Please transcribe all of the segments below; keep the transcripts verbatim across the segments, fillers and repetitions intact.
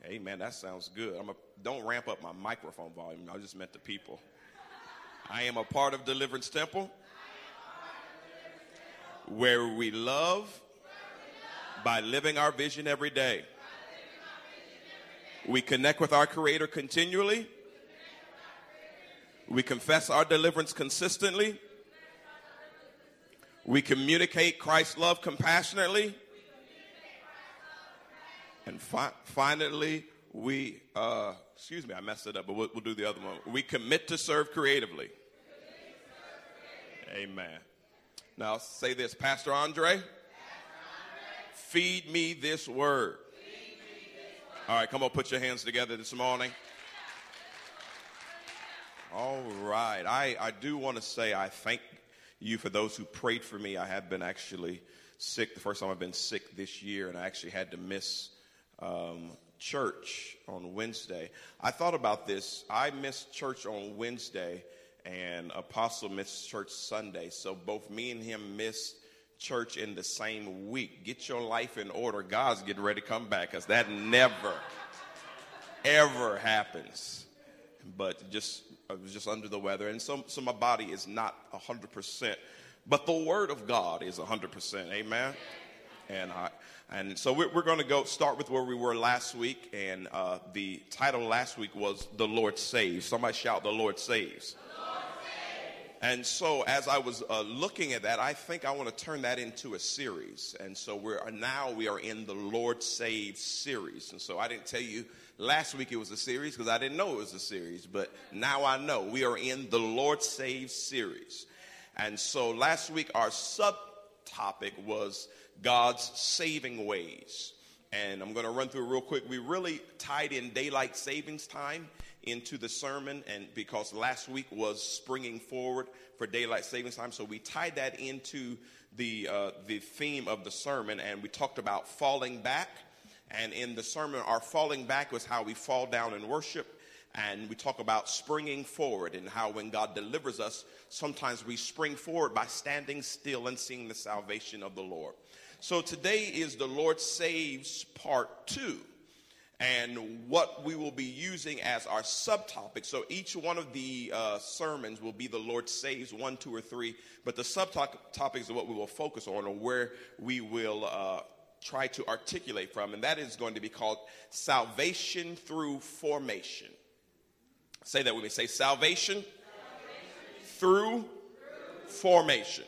Amen. That sounds good. I'm a, don't ramp up my microphone volume. I just meant the people. I am a part of Deliverance Temple, where we love by living our vision every day. We connect with our Creator continually. We confess our deliverance consistently. We communicate Christ's love compassionately. And fi- finally, we, uh, excuse me, I messed it up, but we'll, we'll do the other one. We commit to serve creatively. Amen. Now say this, Pastor Andre, Pastor Andre. Feed me this word. Feed me this word. All right, come on, put your hands together this morning. All right. I, I do want to say I thank you for those who prayed for me. I have been actually sick. The first time I've been sick this year, and I actually had to miss um, church on Wednesday. I thought about this. I missed church on Wednesday, and Apostle missed church Sunday. So both me and him missed church in the same week. Get your life in order. God's getting ready to come back, because that never, ever happens. But just I was just under the weather, and so, so my body is not one hundred percent. But the Word of God is one hundred percent. Amen. And I, and so we're, we're going to go start with where we were last week, and uh, the title last week was "The Lord Saves." Somebody shout, "The Lord Saves." The Lord saves. And so as I was uh, looking at that, I think I want to turn that into a series. And so we're now we are in the Lord Saves series. And so I didn't tell you last week it was a series because I didn't know it was a series, but now I know we are in the Lord Saves series. And so last week our subtopic was God's saving ways. And I'm going to run through it real quick. We really tied in daylight savings time into the sermon, and because last week was springing forward for daylight savings time, so we tied that into the uh, the theme of the sermon, and we talked about falling back. And in the sermon, our falling back was how we fall down in worship. And we talk about springing forward and how when God delivers us, sometimes we spring forward by standing still and seeing the salvation of the Lord. So today is the Lord Saves part two. And what we will be using as our subtopic. So each one of the uh, sermons will be the Lord Saves, one, two, or three. But the subtopics are what we will focus on, or where we will uh try to articulate from, and that is going to be called salvation through formation. Say that with me. Say salvation, salvation. Through, through formation. formation.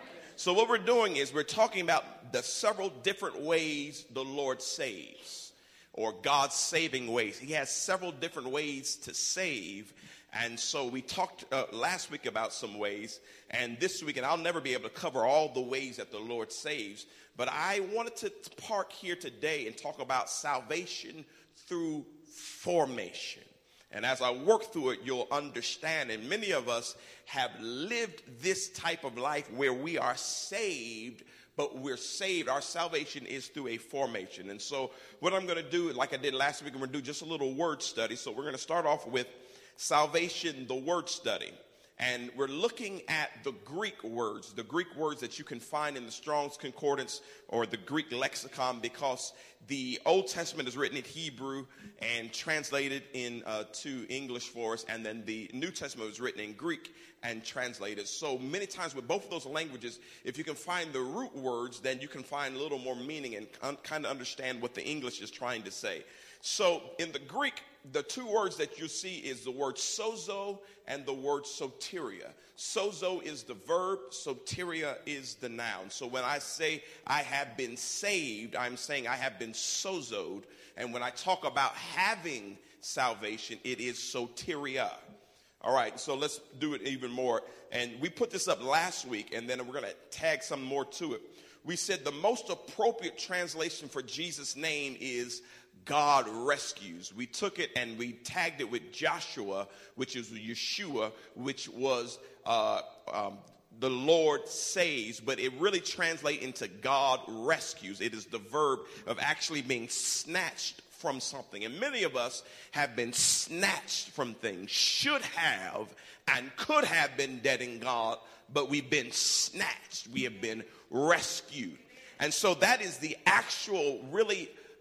So what we're doing is we're talking about the several different ways the Lord saves, or God's saving ways. He has several different ways to save. And so we talked uh, last week about some ways, and this week, and I'll never be able to cover all the ways that the Lord saves, but I wanted to park here today and talk about salvation through formation. And as I work through it, you'll understand, and many of us have lived this type of life where we are saved, but we're saved. Our salvation is through a formation. And so what I'm going to do, like I did last week, I'm going to do just a little word study. So we're going to start off with salvation, the word study. And we're looking at the Greek words, the Greek words that you can find in the Strong's Concordance or the Greek lexicon, because the Old Testament is written in Hebrew and translated in uh, to English for us, and then the New Testament was written in Greek and translated. So many times with both of those languages, if you can find the root words, then you can find a little more meaning and un- kind of understand what the English is trying to say. So in the Greek, the two words that you see is the word sozo and the word soteria. Sozo is the verb, soteria is the noun. So when I say I have been saved, I'm saying I have been sozoed. And when I talk about having salvation, it is soteria. All right, so let's do it even more. And we put this up last week, and then we're going to tag some more to it. We said the most appropriate translation for Jesus' name is God rescues. We took it and we tagged it with Joshua, which is Yeshua, which was uh, um, the Lord saves, but it really translates into God rescues. It is the verb of actually being snatched from something. And many of us have been snatched from things, should have and could have been dead in God, but we've been snatched. We have been rescued. And so that is the actual really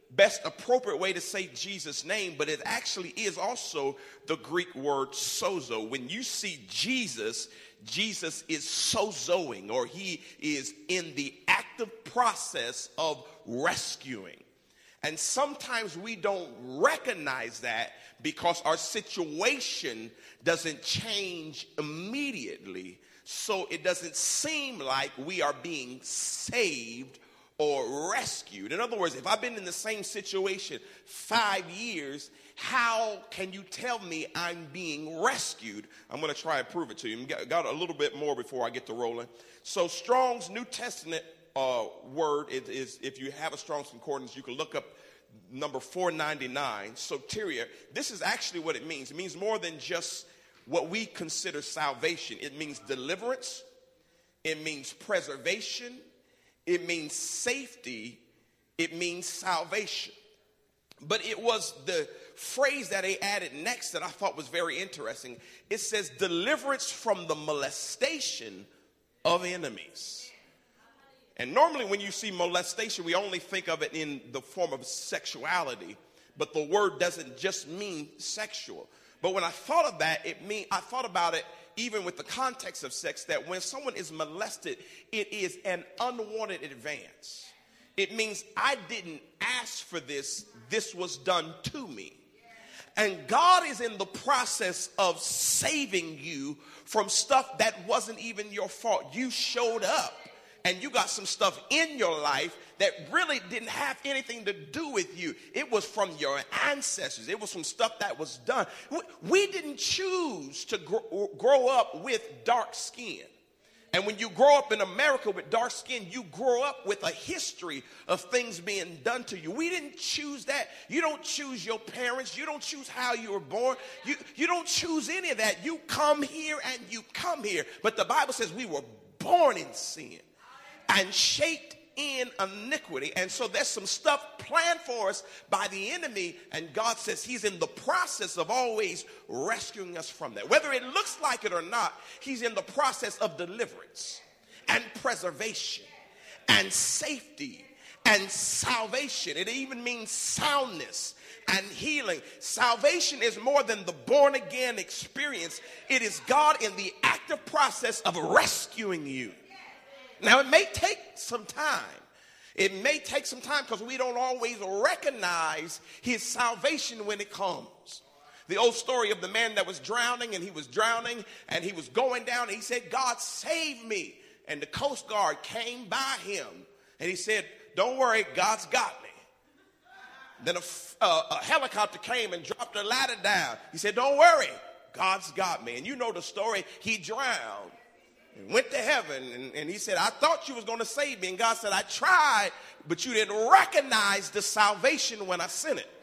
best appropriate way to say Jesus' name, but it actually is also the Greek word sozo. When you see Jesus, Jesus is sozoing, or he is in the active process of rescuing. And sometimes we don't recognize that because our situation doesn't change immediately. So it doesn't seem like we are being saved or rescued. In other words, if I've been in the same situation five years, how can you tell me I'm being rescued? I'm going to try and prove it to you. Got a little bit more before I get to rolling. So Strong's New Testament uh, word is, is, if you have a Strong's Concordance, you can look up number four ninety-nine, soteria. This is actually what it means. It means more than just what we consider salvation. It means deliverance. It means preservation. It means safety. It means salvation. But it was the phrase that they added next that I thought was very interesting. It says deliverance from the molestation of enemies. And normally when you see molestation, we only think of it in the form of sexuality. But the word doesn't just mean sexual. But when I thought of that, it mean I thought about it even with the context of sex, that when someone is molested, it is an unwanted advance. It means I didn't ask for this. This was done to me. And God is in the process of saving you from stuff that wasn't even your fault. You showed up and you got some stuff in your life that really didn't have anything to do with you. It was from your ancestors. It was from stuff that was done. We didn't choose to grow up with dark skin. And when you grow up in America with dark skin, you grow up with a history of things being done to you. We didn't choose that. You don't choose your parents. You don't choose how you were born. You, you don't choose any of that. You come here and you come here. But the Bible says we were born in sin and shaped in iniquity. And so there's some stuff planned for us by the enemy, and God says he's in the process of always rescuing us from that. Whether it looks like it or not, he's in the process of deliverance and preservation and safety and salvation. It even means soundness and healing. Salvation is more than the born again experience. It is God in the active process of rescuing you. Now, it may take some time. It may take some time because we don't always recognize his salvation when it comes. The old story of the man that was drowning, and he was drowning and he was going down, and he said, God, save me. And the Coast Guard came by him and he said, don't worry, God's got me. Then a, uh, a helicopter came and dropped a ladder down. He said, don't worry, God's got me. And you know the story. He drowned. Went to heaven, and, and he said, I thought you was going to save me. And God said, I tried, but you didn't recognize the salvation when I sent it.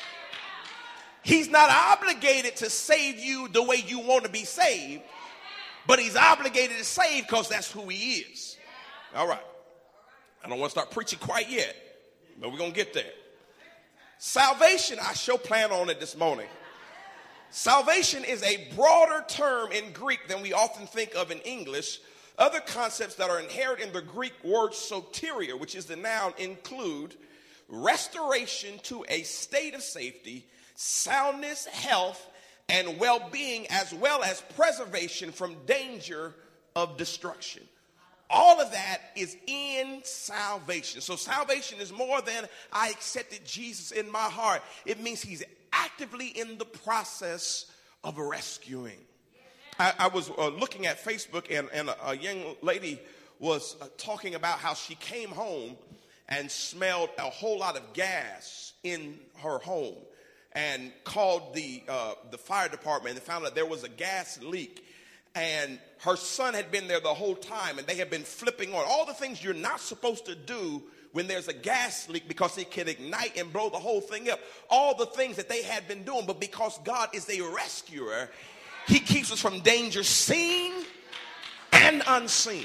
He's not obligated to save you the way you want to be saved, but he's obligated to save because that's who he is. All right. I don't want to start preaching quite yet, but we're going to get there. Salvation, I sure plan on it this morning. Salvation is a broader term in Greek than we often think of in English. Other concepts that are inherent in the Greek word soteria, which is the noun, include restoration to a state of safety, soundness, health, and well-being, as well as preservation from danger of destruction. All of that is in salvation. So salvation is more than I accepted Jesus in my heart. It means he's actively in the process of rescuing. I, I was uh, looking at Facebook, and, and a, a young lady was uh, talking about how she came home and smelled a whole lot of gas in her home, and called the uh, the fire department and found out there was a gas leak. And her son had been there the whole time, and they had been flipping on all the things you're not supposed to do when there's a gas leak, because it can ignite and blow the whole thing up. All the things that they had been doing, but because God is a rescuer, he keeps us from danger seen and unseen.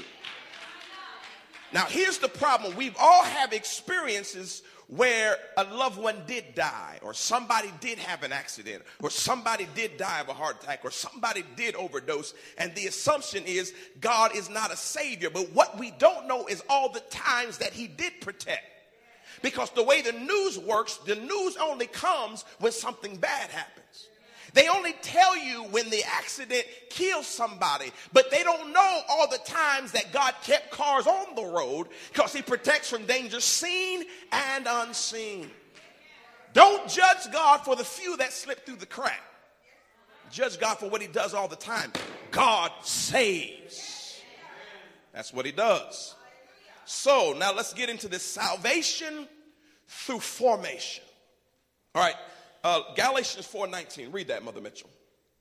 Now, here's the problem. We've all have experiences where a loved one did die, or somebody did have an accident, or somebody did die of a heart attack, or somebody did overdose, and the assumption is God is not a savior. But what we don't know is all the times that he did protect. Because the way the news works, the news only comes when something bad happens. They only tell you when the accident kills somebody, but they don't know all the times that God kept cars on the road because he protects from danger seen and unseen. Don't judge God for the few that slip through the crack. Judge God for what he does all the time. God saves. That's what he does. So now let's get into this salvation through formation. All right, uh, Galatians four nineteen. Read that, Mother Mitchell.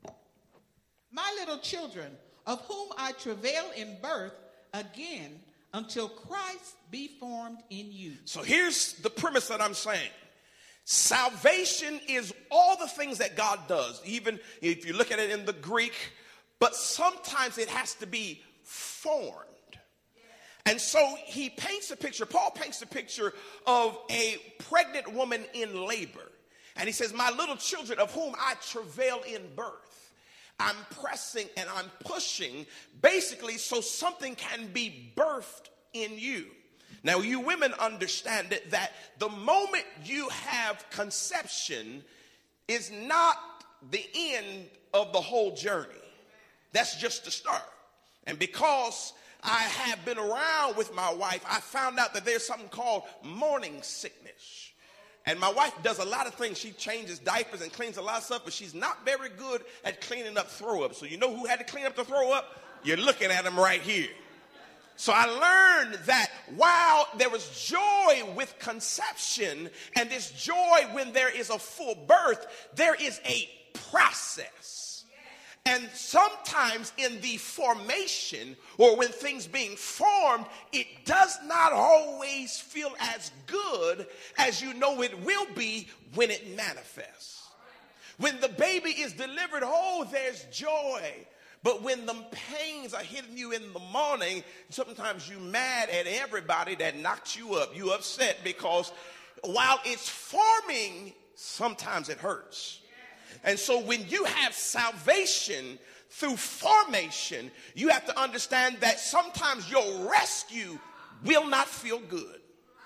My little children, of whom I travail in birth again until Christ be formed in you. So here's the premise that I'm saying. Salvation is all the things that God does, even if you look at it in the Greek, but sometimes it has to be formed. And so he paints a picture, Paul paints a picture of a pregnant woman in labor. And he says, my little children of whom I travail in birth. I'm pressing and I'm pushing basically so something can be birthed in you. Now, you women understand it, that the moment you have conception is not the end of the whole journey. That's just the start. And because I have been around with my wife, I found out that there's something called morning sickness. And my wife does a lot of things. She changes diapers and cleans a lot of stuff, but she's not very good at cleaning up throw up. So you know who had to clean up the throw up? You're looking at him right here. So I learned that while there was joy with conception and this joy when there is a full birth, there is a process. And sometimes in the formation or when things being formed, it does not always feel as good as you know it will be when it manifests. When the baby is delivered, oh, there's joy. But when the pains are hitting you in the morning, sometimes you're mad at everybody that knocked you up. You upset because while it's forming, sometimes it hurts. And so when you have salvation through formation, you have to understand that sometimes your rescue will not feel good.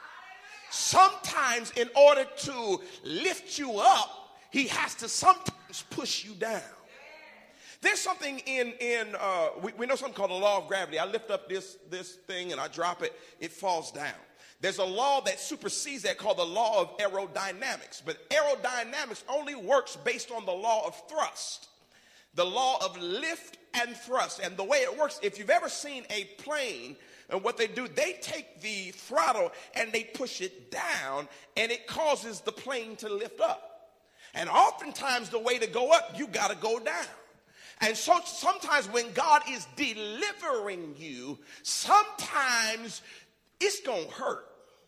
Sometimes in order to lift you up, he has to sometimes push you down. There's something in, in uh, we, we know something called the law of gravity. I lift up this, this thing and I drop it, it falls down. There's a law that supersedes that called the law of aerodynamics. But aerodynamics only works based on the law of thrust, the law of lift and thrust. And the way it works, if you've ever seen a plane, and what they do, they take the throttle and they push it down, and it causes the plane to lift up. And oftentimes the way to go up, you got to go down. And so sometimes when God is delivering you, sometimes it's going to hurt.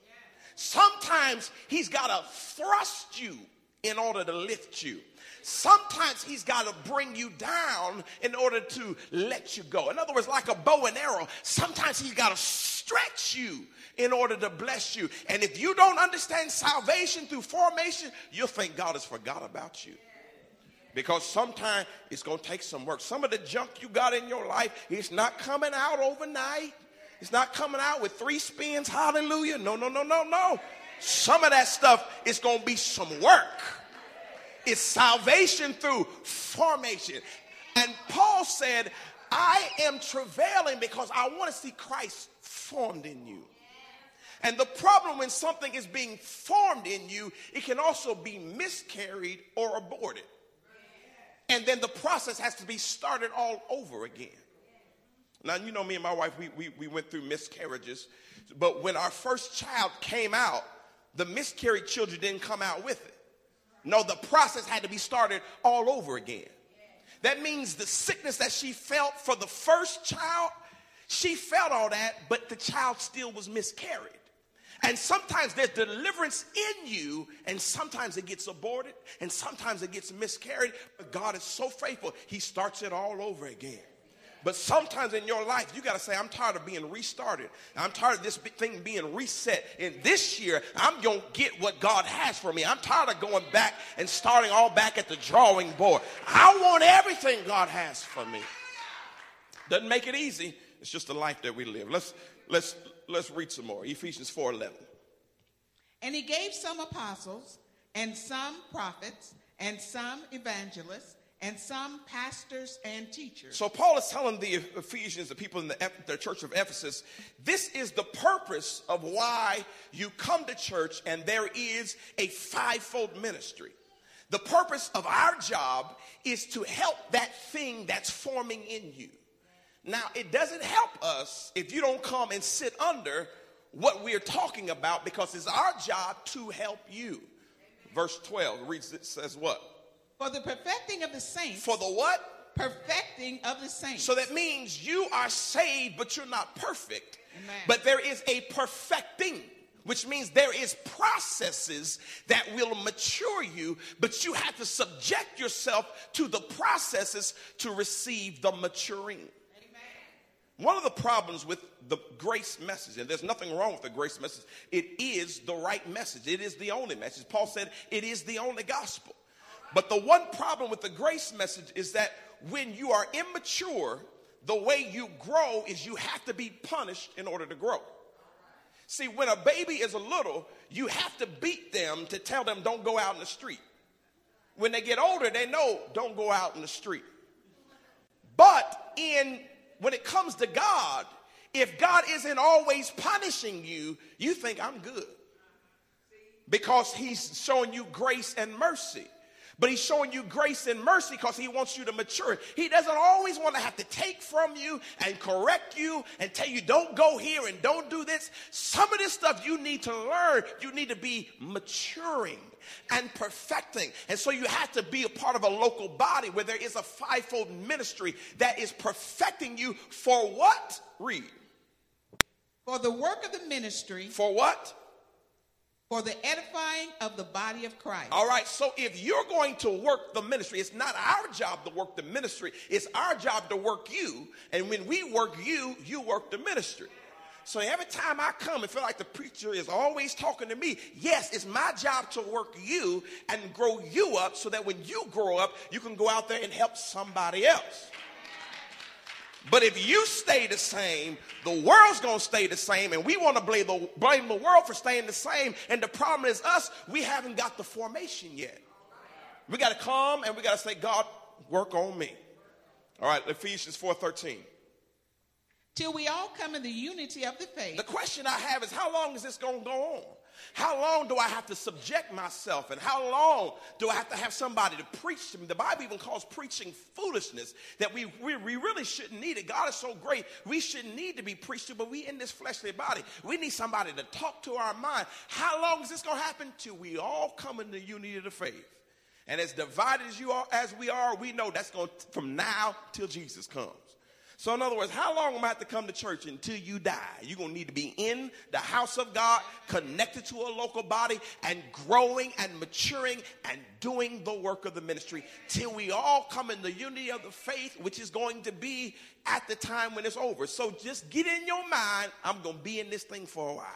Sometimes he's got to thrust you in order to lift you. Sometimes he's got to bring you down in order to let you go. In other words, like a bow and arrow, sometimes he's got to stretch you in order to bless you. And if you don't understand salvation through formation, you'll think God has forgot about you. Because sometimes it's going to take some work. Some of the junk you got in your life, it's not coming out overnight. It's not coming out with three spins. Hallelujah. No, no, no, no, no. Some of that stuff is going to be some work. It's salvation through formation. And Paul said, I am travailing because I want to see Christ formed in you. And the problem when something is being formed in you, it can also be miscarried or aborted. And then the process has to be started all over again. Now, you know, me and my wife, we, we, we went through miscarriages. But when our first child came out, the miscarried children didn't come out with it. No, the process had to be started all over again. That means the sickness that she felt for the first child, she felt all that, but the child still was miscarried. And sometimes there's deliverance in you, and sometimes it gets aborted, and sometimes it gets miscarried. But God is so faithful, he starts it all over again. But sometimes in your life, you got to say, I'm tired of being restarted. I'm tired of this thing being reset. And this year, I'm going to get what God has for me. I'm tired of going back and starting all back at the drawing board. I want everything God has for me. Doesn't make it easy. It's just the life that we live. Let's, let's, let's read some more. Ephesians four eleven. And he gave some apostles, and some prophets, and some evangelists, and some pastors and teachers. So Paul is telling the Ephesians, the people in the, the church of Ephesus, this is the purpose of why you come to church, and there is a fivefold ministry. The purpose of our job is to help that thing that's forming in you. Now, it doesn't help us if you don't come and sit under what we're talking about, because it's our job to help you. Verse twelve reads, it says what? For the perfecting of the saints. For the what? Perfecting of the saints. So that means you are saved, but you're not perfect. Amen. But there is a perfecting, which means there is processes that will mature you, but you have to subject yourself to the processes to receive the maturing. One of the problems with the grace message, and there's nothing wrong with the grace message, it is the right message. It is the only message. Paul said it is the only gospel. But the one problem with the grace message is that when you are immature, the way you grow is you have to be punished in order to grow. See, when a baby is a little, you have to beat them to tell them don't go out in the street. When they get older, they know don't go out in the street. But in when it comes to God, if God isn't always punishing you, you think I'm good. Because he's showing you grace and mercy. But he's showing you grace and mercy because he wants you to mature. He doesn't always want to have to take from you and correct you and tell you don't go here and don't do this. Some of this stuff you need to learn. You need to be maturing and perfecting. And so you have to be a part of a local body where there is a fivefold ministry that is perfecting you for what? Read. For the work of the ministry. For what? For the edifying of the body of Christ. All right, so if you're going to work the ministry, it's not our job to work the ministry. It's our job to work you. And when we work you, you work the ministry. So every time I come and feel like the preacher is always talking to me, yes, it's my job to work you and grow you up so that when you grow up, you can go out there and help somebody else. But if you stay the same, the world's going to stay the same, and we want to blame the, blame the world for staying the same. And the problem is us, we haven't got the formation yet. We got to come and we got to say, God, work on me. All right, Ephesians four thirteen. Till we all come in the unity of the faith. The question I have is, how long is this going to go on? How long do I have to subject myself? And how long do I have to have somebody to preach to me? The Bible even calls preaching foolishness, that we, we, we really shouldn't need it. God is so great, we shouldn't need to be preached to, but we in this fleshly body, we need somebody to talk to our mind. How long is this going to happen? Till we all come in the unity of the faith. And as divided as you are, as we are, we know that's going to, from now till Jesus comes. So in other words, how long am I going to have to come to church until you die? You're going to need to be in the house of God, connected to a local body, and growing and maturing and doing the work of the ministry till we all come in the unity of the faith, which is going to be at the time when it's over. So just get in your mind, I'm going to be in this thing for a while.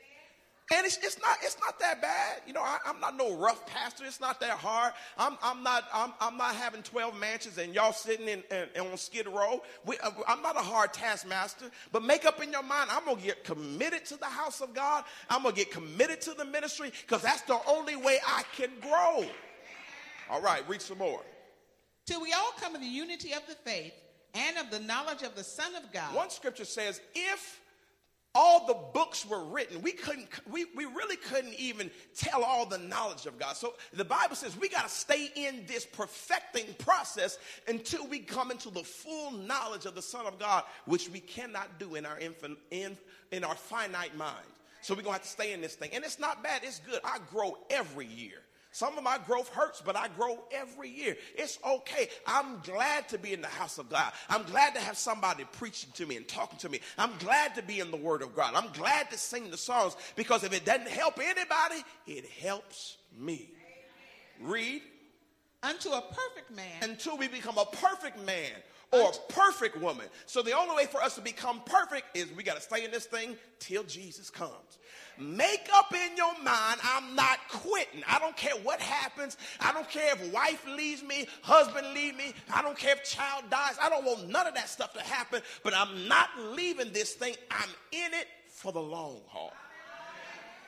And it's, it's not it's not that bad. You know, I, I'm not no rough pastor. It's not that hard. I'm I'm not I'm I'm not having twelve mansions and y'all sitting in, in, in on Skid Row. We, I'm not a hard taskmaster. But make up in your mind, I'm gonna get committed to the house of God. I'm gonna get committed to the ministry because that's the only way I can grow. All right, read some more. Till we all come in the unity of the faith and of the knowledge of the Son of God. One scripture says, if all the books were written, we couldn't, we, we really couldn't even tell all the knowledge of God. So the Bible says we got to stay in this perfecting process until we come into the full knowledge of the Son of God, which we cannot do in our infin, in, in our finite mind. So we're going to have to stay in this thing. And it's not bad. It's good. I grow every year. Some of my growth hurts, but I grow every year. It's okay. I'm glad to be in the house of God. I'm glad to have somebody preaching to me and talking to me. I'm glad to be in the Word of God. I'm glad to sing the songs because if it doesn't help anybody, it helps me. Read. Unto a perfect man. Until we become a perfect man or a perfect woman. So the only way for us to become perfect is we got to stay in this thing till Jesus comes. Make up in your mind, I'm not quitting. I don't care what happens. I don't care if wife leaves me, husband leaves me. I don't care if child dies. I don't want none of that stuff to happen, but I'm not leaving this thing. I'm in it for the long haul.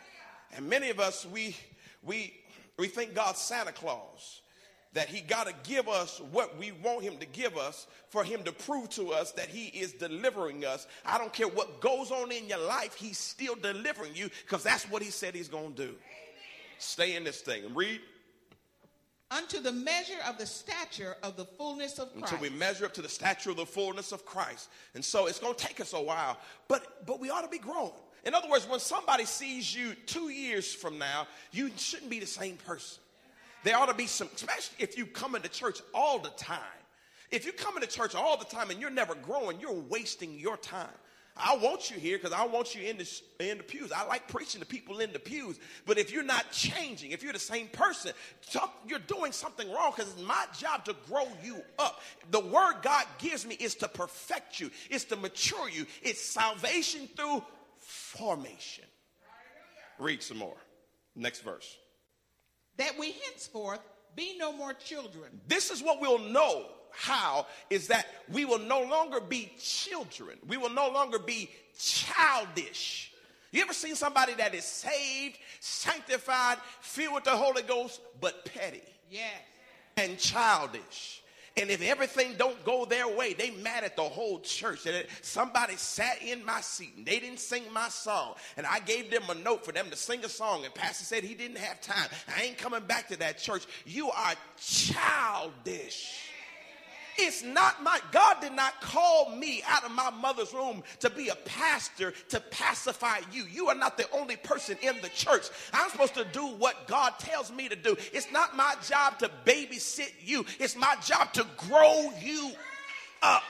And many of us, we we we think God's Santa Claus, that he got to give us what we want him to give us for him to prove to us that he is delivering us. I don't care what goes on in your life, he's still delivering you because that's what he said he's going to do. Amen. Stay in this thing and read. Unto the measure of the stature of the fullness of Christ. Until we measure up to the stature of the fullness of Christ. And so it's going to take us a while, but but we ought to be growing. In other words, when somebody sees you two years from now, you shouldn't be the same person. There ought to be some, especially if you come into church all the time. If you come into church all the time and you're never growing, you're wasting your time. I want you here because I want you in the, in the pews. I like preaching to people in the pews. But if you're not changing, if you're the same person, you're doing something wrong because it's my job to grow you up. The word God gives me is to perfect you. It's to mature you. It's salvation through formation. Read some more. Next verse. That we henceforth be no more children. This is what we'll know. How is that we will no longer be children. We will no longer be childish. You ever seen somebody that is saved, sanctified, filled with the Holy Ghost, but petty? Yes. And childish. And if everything don't go their way, they mad at the whole church. And somebody sat in my seat and they didn't sing my song. And I gave them a note for them to sing a song. And pastor said he didn't have time. I ain't coming back to that church. You are childish. It's not my, God did not call me out of my mother's womb to be a pastor to pacify you. You are not the only person in the church. I'm supposed to do what God tells me to do. It's not my job to babysit you. It's my job to grow you up.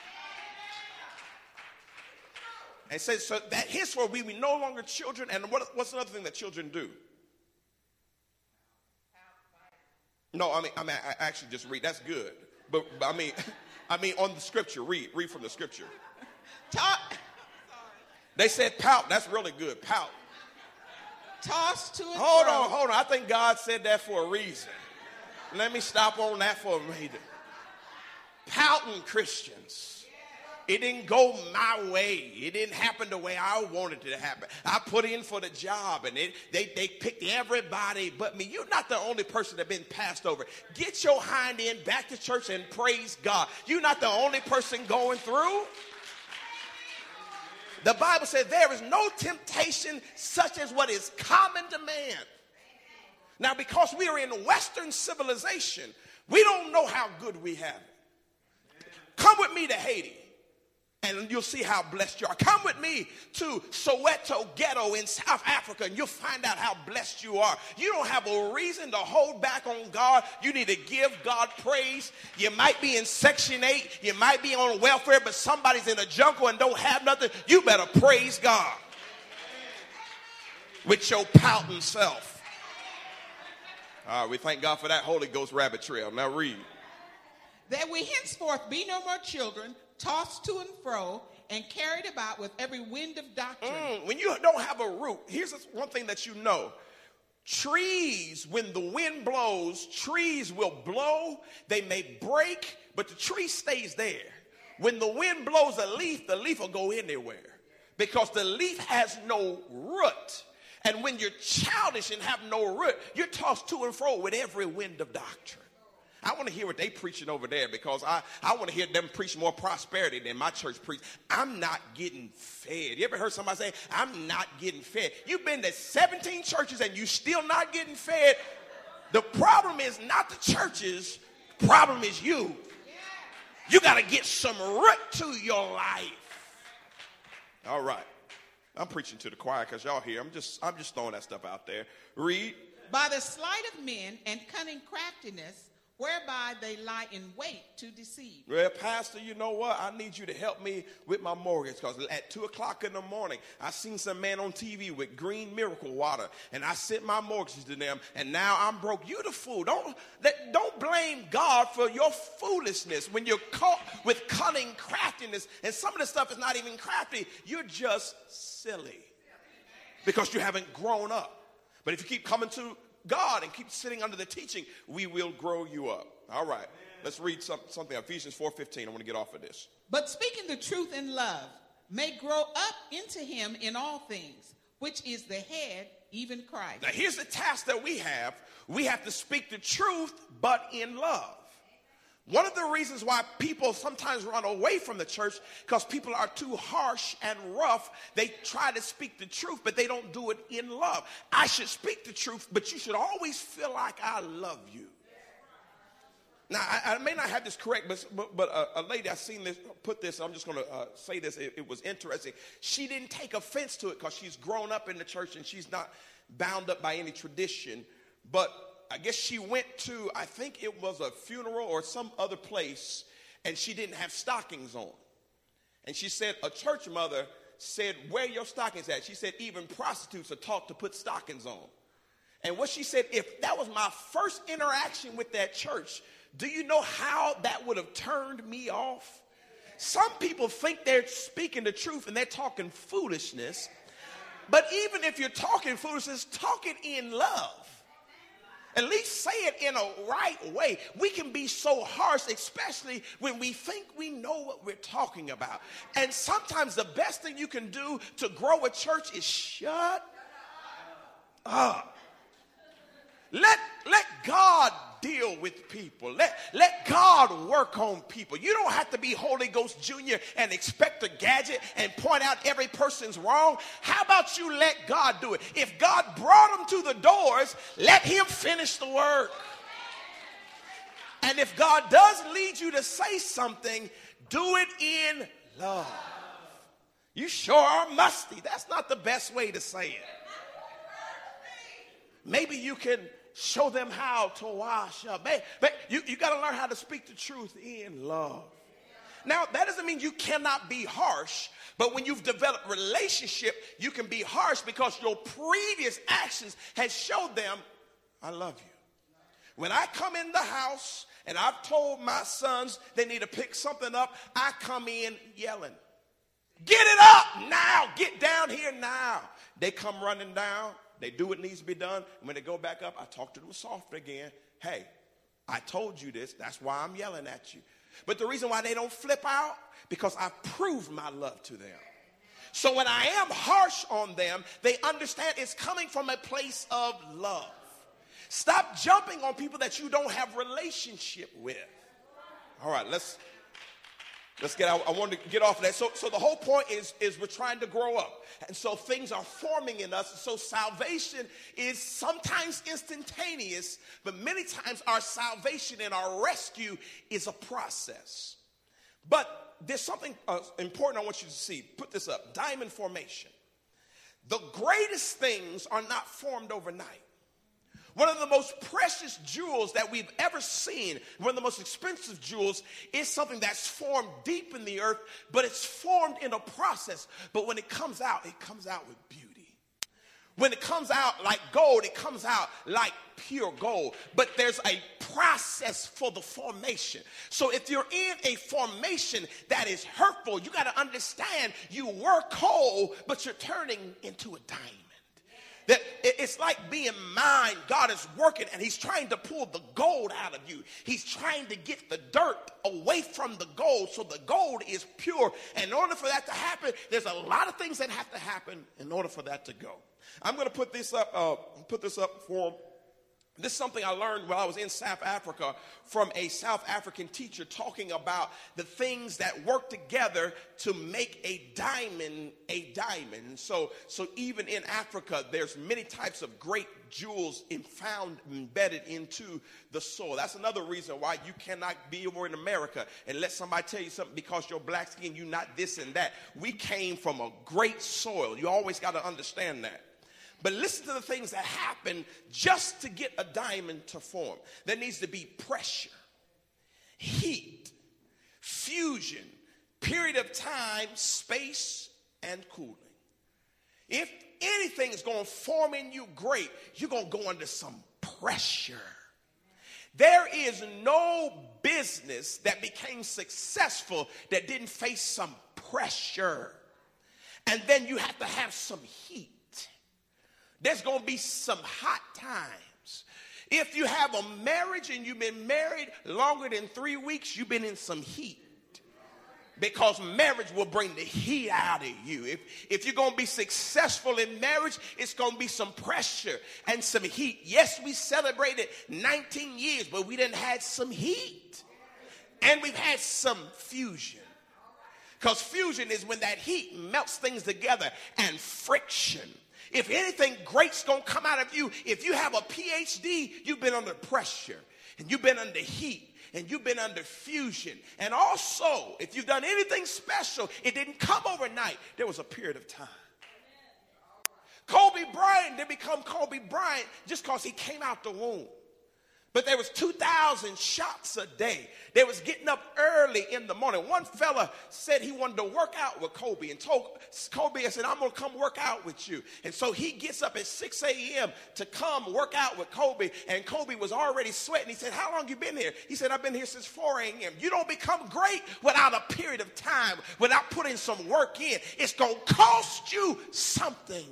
And so, so that henceforth we be no longer children. And what, what's another thing that children do? No, I mean, I mean, I actually just read. That's good. But, but I mean, I mean, on the scripture, read, read from the scripture. Talk. They said pout. That's really good. Pout. Toss to and Hold fro. on, hold on. I think God said that for a reason. Let me stop on that for a minute. Pouting Christians. It didn't go my way. It didn't happen the way I wanted it to happen. I put in for the job, and it, they, they picked everybody but me. You're not the only person that's been passed over. Get your hind end back to church and praise God. You're not the only person going through. The Bible says there is no temptation such as what is common to man. Now, because we are in Western civilization, we don't know how good we have it. Come with me to Haiti. And you'll see how blessed you are. Come with me to Soweto Ghetto in South Africa, and you'll find out how blessed you are. You don't have a reason to hold back on God. You need to give God praise. You might be in Section eight. You might be on welfare, but somebody's in a jungle and don't have nothing. You better praise God with your pouting self. All right, we thank God for that Holy Ghost rabbit trail. Now read. That we henceforth be no more children, tossed to and fro, and carried about with every wind of doctrine. Mm, when you don't have a root, here's one thing that you know. Trees, when the wind blows, trees will blow. They may break, but the tree stays there. When the wind blows a leaf, the leaf will go anywhere because the leaf has no root. And when you're childish and have no root, you're tossed to and fro with every wind of doctrine. I want to hear what they preaching over there because I, I want to hear them preach more prosperity than my church preach. I'm not getting fed. You ever heard somebody say, I'm not getting fed? You've been to seventeen churches and you still not getting fed. The problem is not the churches. The problem is you. You got to get some root to your life. All right. I'm preaching to the choir because y'all here. I'm just, I'm just throwing that stuff out there. Read. By the sleight of men and cunning craftiness, whereby they lie in wait to deceive. Well, Pastor, you know what? I need you to help me with my mortgage because at two o'clock in the morning, I seen some man on T V with green miracle water, and I sent my mortgage to them, and now I'm broke. You the fool. Don't, that, don't blame God for your foolishness when you're caught with cunning craftiness, and some of the stuff is not even crafty. You're just silly because you haven't grown up. But if you keep coming to God and keep sitting under the teaching, we will grow you up. All right. Let's read some, something. Ephesians four fifteen. I want to get off of this. But speaking the truth in love, may grow up into him in all things, which is the head, even Christ. Now, here's the task that we have. We have to speak the truth, but in love. One of the reasons why people sometimes run away from the church, because people are too harsh and rough. They try to speak the truth, but they don't do it in love. I should speak the truth, but you should always feel like I love you. Now, I, I may not have this correct, but, but, but a, a lady, I seen this, put this, I'm just going to uh, say this, it, it was interesting. She didn't take offense to it because she's grown up in the church and she's not bound up by any tradition. But I guess she went to, I think it was a funeral or some other place, and she didn't have stockings on. And she said, a church mother said, where are your stockings at? She said, even prostitutes are taught to put stockings on. And what she said, if that was my first interaction with that church, do you know how that would have turned me off? Some people think they're speaking the truth and they're talking foolishness. But even if you're talking foolishness, talk it in love. At least say it in a right way. We can be so harsh, especially when we think we know what we're talking about. And sometimes the best thing you can do to grow a church is shut up. Let, let God deal with people. Let, let God work on people. You don't have to be Holy Ghost Junior and expect a gadget and point out every person's wrong. How about you let God do it? If God brought them to the doors, let him finish the work. And if God does lead you to say something, do it in love. You sure are musty. That's not the best way to say it. Maybe you can show them how to wash up. But you, you got to learn how to speak the truth in love. Now, that doesn't mean you cannot be harsh, but when you've developed relationship, you can be harsh because your previous actions has showed them, I love you. When I come in the house and I've told my sons they need to pick something up, I come in yelling, get it up now, get down here now. They come running down. They do what needs to be done. And when they go back up, I talk to them soft again. Hey, I told you this. That's why I'm yelling at you. But the reason why they don't flip out, because I proved my love to them. So when I am harsh on them, they understand it's coming from a place of love. Stop jumping on people that you don't have relationship with. All right, let's let's get out. I wanted to get off of that. So, so the whole point is, is we're trying to grow up. And so things are forming in us. So salvation is sometimes instantaneous, but many times our salvation and our rescue is a process. But there's something uh, important I want you to see. Put this up. Diamond formation. The greatest things are not formed overnight. One of the most precious jewels that we've ever seen, one of the most expensive jewels, is something that's formed deep in the earth, but it's formed in a process. But when it comes out, it comes out with beauty. When it comes out like gold, it comes out like pure gold. But there's a process for the formation. So if you're in a formation that is hurtful, you got to understand you were cold, but you're turning into a diamond. That it's like being mined. God is working and he's trying to pull the gold out of you. He's trying to get the dirt away from the gold so the gold is pure. And in order for that to happen, there's a lot of things that have to happen in order for that to go. I'm going to put this up, uh, put this up for This is something I learned while I was in South Africa from a South African teacher talking about the things that work together to make a diamond a diamond. So, so even in Africa, there's many types of great jewels in found embedded into the soil. That's another reason why you cannot be over in America and let somebody tell you something because you're black skin, you're not this and that. We came from a great soil. You always got to understand that. But listen to the things that happen just to get a diamond to form. There needs to be pressure, heat, fusion, period of time, space, and cooling. If anything is going to form in you great, you're going to go under some pressure. There is no business that became successful that didn't face some pressure. And then you have to have some heat. There's going to be some hot times. If you have a marriage and you've been married longer than three weeks, you've been in some heat. Because marriage will bring the heat out of you. If, if you're going to be successful in marriage, it's going to be some pressure and some heat. Yes, we celebrated nineteen years, but we done had some heat. And we've had some fusion. Because fusion is when that heat melts things together, and friction. If anything great's going to come out of you, if you have a P H D, you've been under pressure and you've been under heat. And you've been under fusion. And also, if you've done anything special, it didn't come overnight. There was a period of time. Kobe Bryant didn't become Kobe Bryant just because he came out the womb. But there was two thousand shots a day. They was getting up early in the morning. One fella said he wanted to work out with Kobe and told Kobe, I said, I'm going to come work out with you. And so he gets up at six a.m. to come work out with Kobe. And Kobe was already sweating. He said, how long you been here? He said, I've been here since four a.m. You don't become great without a period of time, without putting some work in. It's going to cost you something.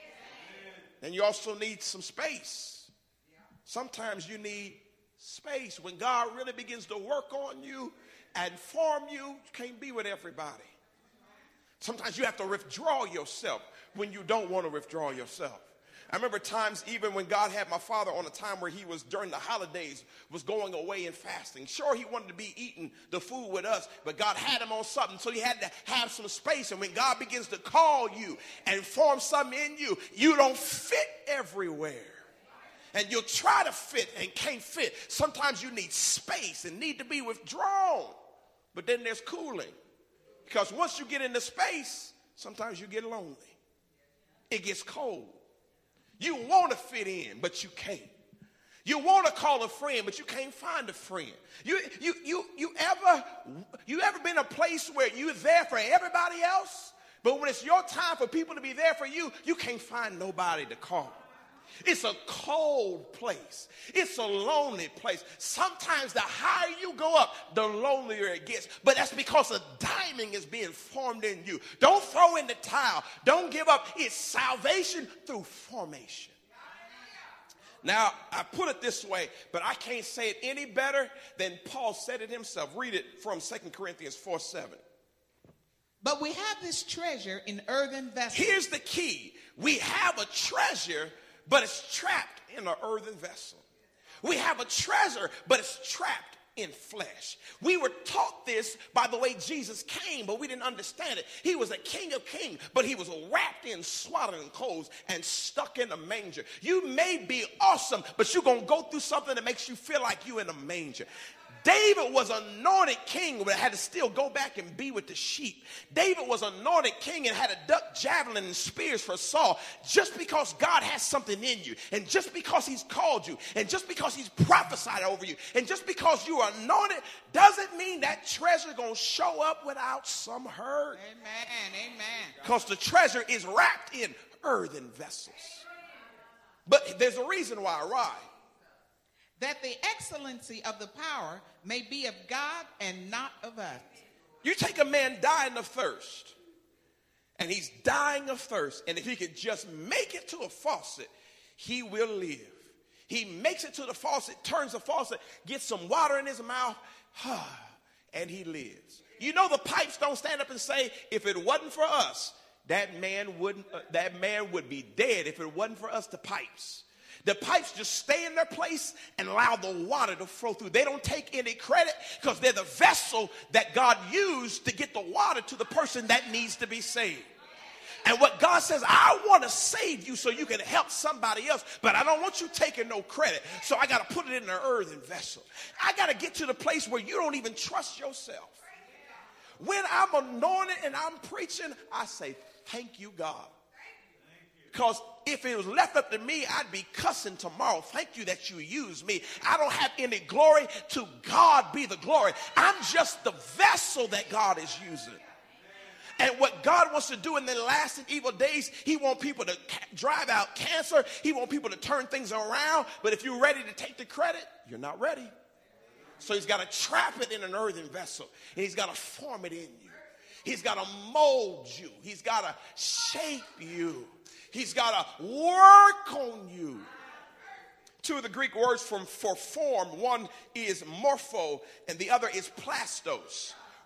And you also need some space. Sometimes you need space. When God really begins to work on you and form you, you can't be with everybody. Sometimes you have to withdraw yourself when you don't want to withdraw yourself. I remember times even when God had my father on a time where he was during the holidays was going away and fasting. Sure, he wanted to be eating the food with us, but God had him on something, so he had to have some space. And when God begins to call you and form something in you, you don't fit everywhere. And you'll try to fit and can't fit. Sometimes you need space and need to be withdrawn. But then there's cooling. Because once you get into space, sometimes you get lonely. It gets cold. You want to fit in, but you can't. You want to call a friend, but you can't find a friend. You, you, you, you, ever, you ever been in a place where you're there for everybody else, but when it's your time for people to be there for you, you can't find nobody to call? It's a cold place. It's a lonely place. Sometimes the higher you go up, the lonelier it gets. But that's because a diamond is being formed in you. Don't throw in the towel. Don't give up. It's salvation through formation. Now, I put it this way, but I can't say it any better than Paul said it himself. Read it from Second Corinthians four seven. But we have this treasure in earthen vessels. Here's the key. We have a treasure, but it's trapped in an earthen vessel. We have a treasure, but it's trapped in flesh. We were taught this by the way Jesus came, but we didn't understand it. He was a king of kings, but he was wrapped in swaddling clothes and stuck in a manger. You may be awesome, but you're going to go through something that makes you feel like you're in a manger. David was anointed king, but had to still go back and be with the sheep. David was anointed king and had to duck javelin and spears for Saul. Just because God has something in you, and just because he's called you, and just because he's prophesied over you, and just because you are anointed, doesn't mean that treasure going to show up without some hurt. Amen, amen. Because the treasure is wrapped in earthen vessels. But there's a reason why, right? That the excellency of the power may be of God and not of us. You take a man dying of thirst, and he's dying of thirst, and if he could just make it to a faucet, he will live. He makes it to the faucet, turns the faucet, gets some water in his mouth, and he lives. You know the pipes don't stand up and say, if it wasn't for us, that man wouldn't. Uh, that man would be dead if it wasn't for us, the pipes. The pipes just stay in their place and allow the water to flow through. They don't take any credit because they're the vessel that God used to get the water to the person that needs to be saved. And what God says, I want to save you so you can help somebody else, but I don't want you taking no credit. So I got to put it in an earthen vessel. I got to get to the place where you don't even trust yourself. When I'm anointed and I'm preaching, I say, thank you, God. Because if it was left up to me, I'd be cussing tomorrow. Thank you that you used me. I don't have any glory. To God be the glory. I'm just the vessel that God is using. And what God wants to do in the last and evil days, he wants people to ca- drive out cancer. He wants people to turn things around. But if you're ready to take the credit, you're not ready. So he's got to trap it in an earthen vessel. And he's got to form it in you. He's got to mold you. He's got to shape you. He's got to work on you. Two of the Greek words from, for form, one is morpho and the other is plastos.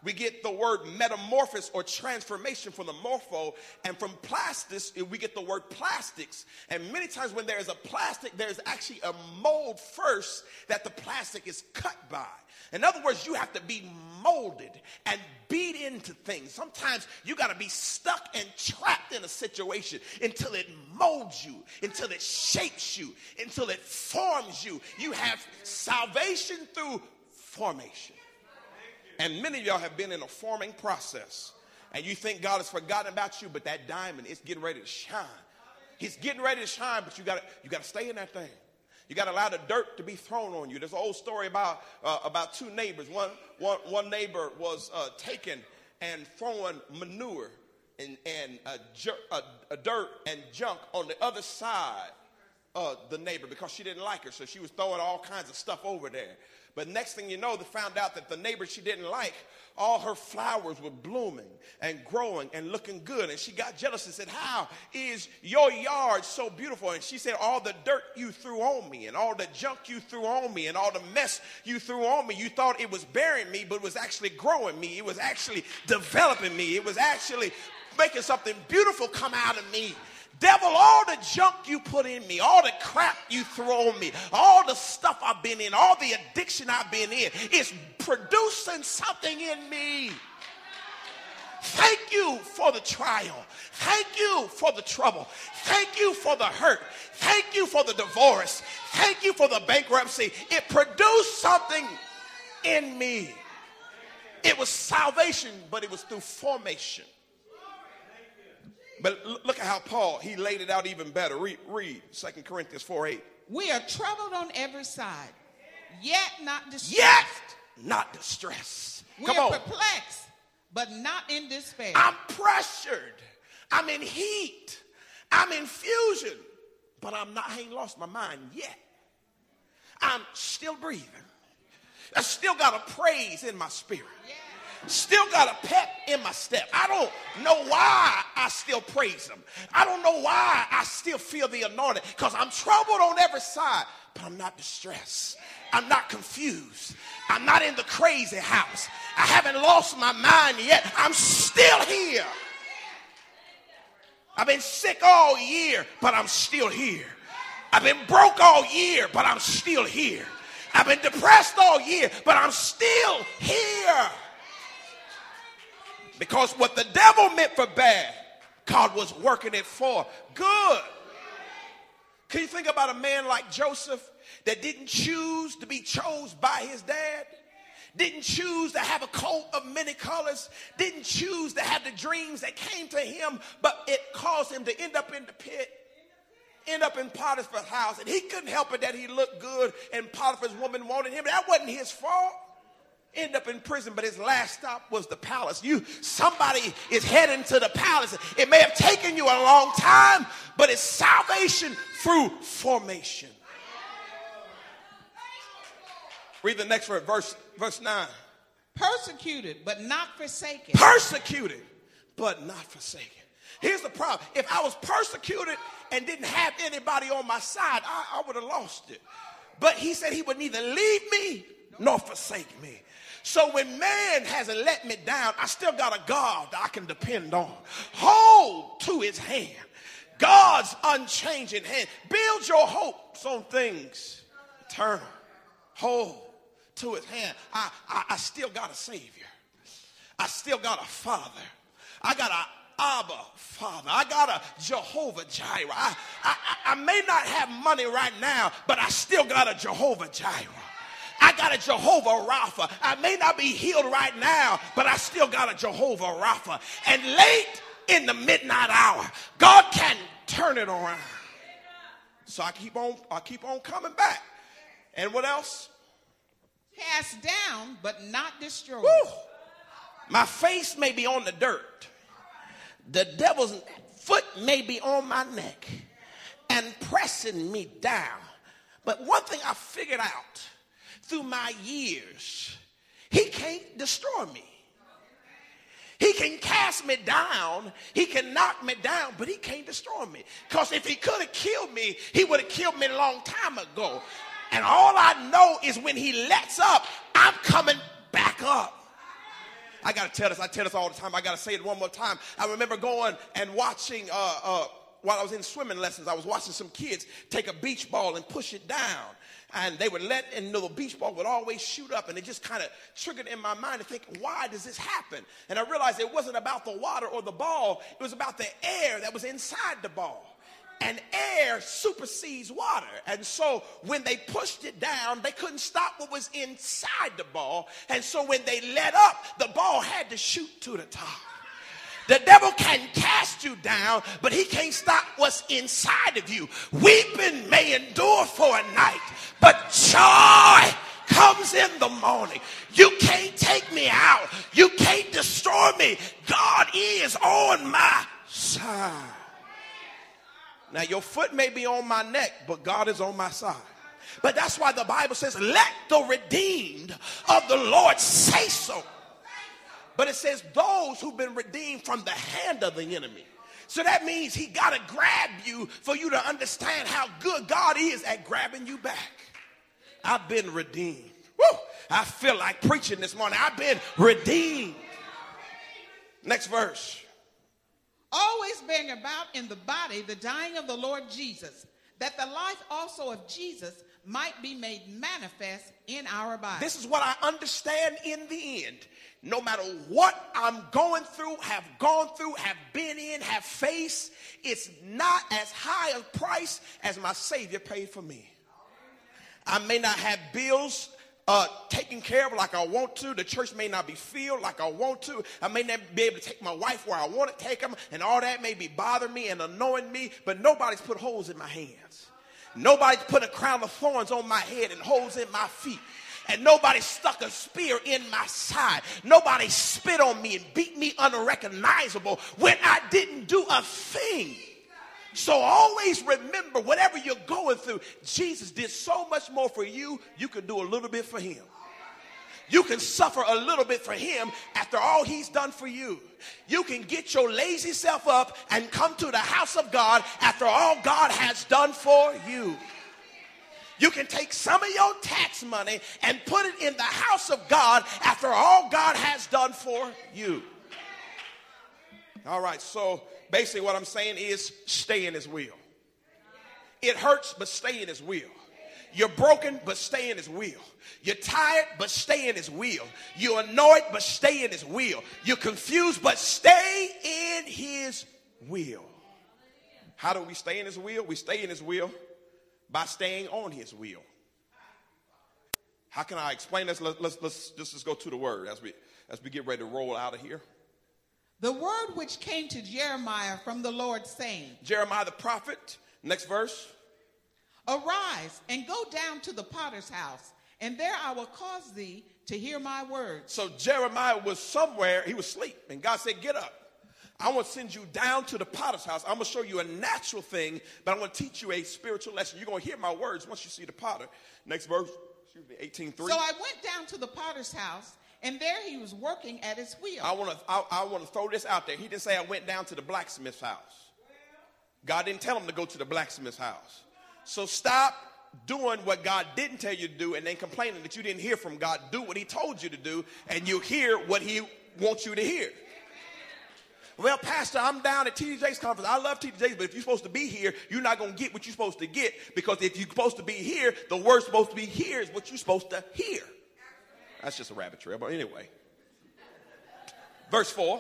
we get the word metamorphosis or transformation from the morpho, and from plastics, we get the word plastics. And many times when there is a plastic, there's actually a mold first that the plastic is cut by. In other words, you have to be molded and beat into things. Sometimes you got to be stuck and trapped in a situation until it molds you, until it shapes you, until it forms you. You have salvation through formation. And many of y'all have been in a forming process, and you think God has forgotten about you, but that diamond is getting ready to shine. He's getting ready to shine, but you got you got to stay in that thing. You got to allow the dirt to be thrown on you. There's an old story about uh, about two neighbors. One one one neighbor was uh, taking and throwing manure and and a, jer- a, a dirt and junk on the other side of the neighbor because she didn't like her, so she was throwing all kinds of stuff over there. But next thing you know, they found out that the neighbor she didn't like, all her flowers were blooming and growing and looking good. And she got jealous and said, how is your yard so beautiful? And she said, all the dirt you threw on me and all the junk you threw on me and all the mess you threw on me, you thought it was burying me, but it was actually growing me. It was actually developing me. It was actually making something beautiful come out of me. Devil, all the junk you put in me, all the crap you throw on me, all the stuff I've been in, all the addiction I've been in, is producing something in me. Thank you for the trial. Thank you for the trouble. Thank you for the hurt. Thank you for the divorce. Thank you for the bankruptcy. It produced something in me. It was salvation, but it was through formation. But look at how Paul, he laid it out even better. Read, read Second Corinthians four eight. We are troubled on every side, yet not distressed. Yet not distressed. We Come are on. perplexed, but not in despair. I'm pressured. I'm in heat. I'm in fusion. But I'm not, I ain't lost my mind yet. I'm still breathing. I still got a praise in my spirit. Yeah. Still got a pep in my step. I don't know why I still praise him. I don't know why I still feel the anointing, because I'm troubled on every side, but I'm not distressed. I'm not confused. I'm not in the crazy house. I haven't lost my mind yet. I'm still here. I've been sick all year, but I'm still here. I've been broke all year, but I'm still here. I've been depressed all year, but I'm still here. Because what the devil meant for bad, God was working it for good. Can you think about a man like Joseph that didn't choose to be chosen by his dad? Didn't choose to have a coat of many colors? Didn't choose to have the dreams that came to him, but it caused him to end up in the pit, end up in Potiphar's house, and he couldn't help it that he looked good and Potiphar's woman wanted him. That wasn't his fault. End up in prison, but his last stop was the palace. You, somebody is heading to the palace. It may have taken you a long time, but it's salvation through formation. Read the next verse, verse, verse nine. Persecuted, but not forsaken. Persecuted, but not forsaken. Here's the problem. If I was persecuted and didn't have anybody on my side, I, I would have lost it. But he said he would neither leave me nor forsake me. So when man hasn't let me down, I still got a God that I can depend on. Hold to his hand. God's unchanging hand. Build your hopes on things eternal. Hold to his hand. I, I, I still got a Savior. I still got a Father. I got a Abba Father. I got a Jehovah Jireh. I, I, I may not have money right now, but I still got a Jehovah Jireh. I got a Jehovah Rapha. I may not be healed right now, but I still got a Jehovah Rapha. And late in the midnight hour, God can turn it around. So I keep on, I keep on coming back. And what else? Cast down, but not destroyed. Woo. My face may be on the dirt. The devil's foot may be on my neck and pressing me down. But one thing I figured out through my years, he can't destroy me. He can cast me down. He can knock me down, but he can't destroy me. Because if he could have killed me, he would have killed me a long time ago. And all I know is when he lets up, I'm coming back up. I got to tell this. I tell this all the time. I got to say it one more time. I remember going and watching, uh, uh, while I was in swimming lessons, I was watching some kids take a beach ball and push it down. And they would let, and the bitch ball would always shoot up. And it just kind of triggered in my mind to think, why does this happen? And I realized it wasn't about the water or the ball. It was about the air that was inside the ball. And air supersedes water. And so when they pushed it down, they couldn't stop what was inside the ball. And so when they let up, the ball had to shoot to the top. The devil can cast you down, but he can't stop what's inside of you. Weeping may endure for a night, but joy comes in the morning. You can't take me out. You can't destroy me. God is on my side. Now, your foot may be on my neck, but God is on my side. But that's why the Bible says, let the redeemed of the Lord say so. But it says those who've been redeemed from the hand of the enemy. So that means he got to grab you for you to understand how good God is at grabbing you back. I've been redeemed. Woo! I feel like preaching this morning. I've been redeemed. Next verse. Always bearing about in the body the dying of the Lord Jesus, that the life also of Jesus might be made manifest in our body. This is what I understand in the end. No matter what I'm going through, have gone through, have been in, have faced, it's not as high a price as my Savior paid for me. I may not have bills uh, taken care of like I want to. The church may not be filled like I want to. I may not be able to take my wife where I want to take them, and all that may be bothering me and annoying me, but nobody's put holes in my hands. Nobody's put a crown of thorns on my head and holes in my feet. And nobody stuck a spear in my side. Nobody spit on me and beat me unrecognizable when I didn't do a thing. So always remember, whatever you're going through, Jesus did so much more for you, you can do a little bit for him. You can suffer a little bit for him after all he's done for you. You can get your lazy self up and come to the house of God after all God has done for you. You can take some of your tax money and put it in the house of God after all God has done for you. All right, so basically what I'm saying is stay in his will. It hurts, but stay in his will. You're broken, but stay in his will. You're tired, but stay in his will. You're annoyed, but stay in his will. You're confused, but stay in his will. How do we stay in his will? We stay in his will by staying on his will. How can I explain this? Let's, let's, let's just let's go to the word as we, as we get ready to roll out of here. The word which came to Jeremiah from the Lord, saying, Jeremiah the prophet, next verse. Arise and go down to the potter's house, and there I will cause thee to hear my words. So Jeremiah was somewhere, he was asleep, and God said, get up. I want to send you down to the potter's house. I'm going to show you a natural thing, but I want to teach you a spiritual lesson. You're going to hear my words once you see the potter. Next verse, excuse me, eighteen three. So I went down to the potter's house, and there he was working at his wheel. I want to I, I want to throw this out there. He didn't say I went down to the blacksmith's house. God didn't tell him to go to the blacksmith's house. So stop doing what God didn't tell you to do and then complaining that you didn't hear from God. Do what he told you to do, and you hear what he wants you to hear. Well, Pastor, I'm down at T D J's conference. I love T D J's, but if you're supposed to be here, you're not going to get what you're supposed to get, because if you're supposed to be here, the word's supposed to be here is what you're supposed to hear. That's just a rabbit trail, but anyway. Verse four.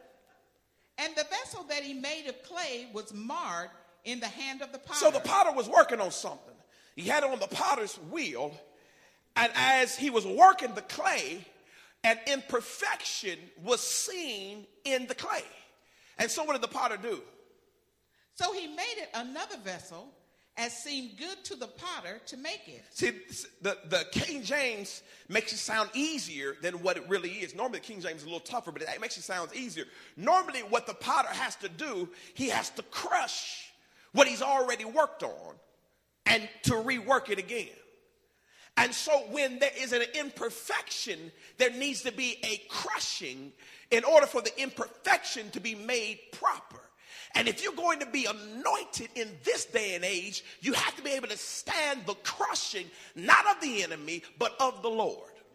And the vessel that he made of clay was marred in the hand of the potter. So the potter was working on something. He had it on the potter's wheel, and as he was working the clay, an imperfection was seen in the clay. And so what did the potter do? So he made it another vessel as seemed good to the potter to make it. See, the, the King James makes it sound easier than what it really is. Normally the King James is a little tougher, but it makes it sound easier. Normally what the potter has to do, he has to crush what he's already worked on and to rework it again. And so when there is an imperfection, there needs to be a crushing in order for the imperfection to be made proper. And if you're going to be anointed in this day and age, you have to be able to stand the crushing, not of the enemy, but of the Lord.